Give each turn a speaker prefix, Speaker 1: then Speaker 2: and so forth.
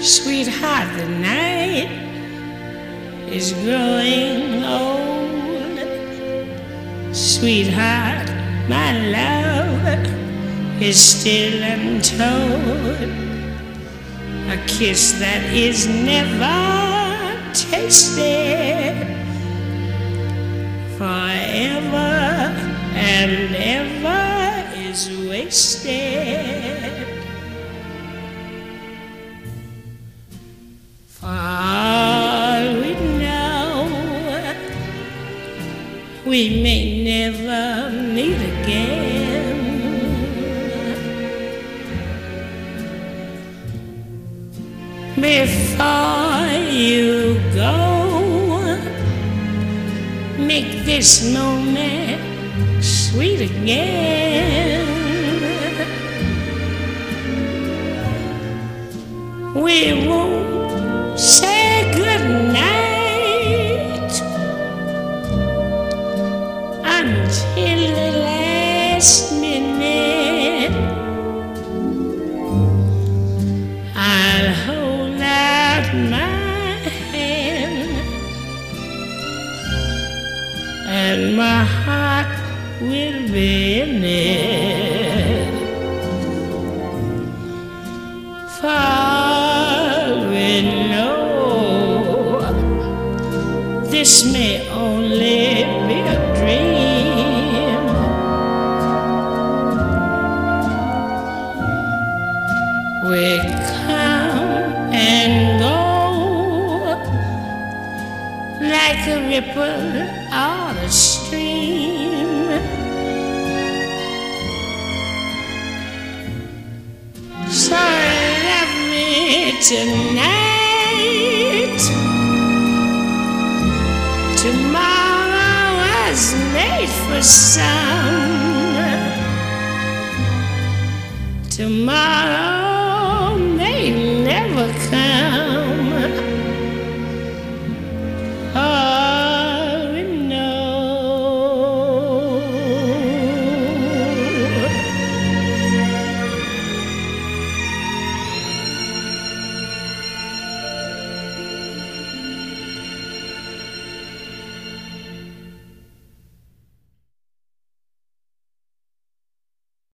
Speaker 1: Sweetheart, the night is growing old. Sweetheart, my love is still untold. A kiss that is never tasted, forever and ever is wasted. For all we know, we may never meet again. Before you go, make this moment sweet again. We won't say goodnight until the last minute. I'll hold out my hand and my heart will be in it. For we know this may only be a dream. We come and go like a ripple on a stream. So love me tonight. Tomorrow was made for some. Tomorrow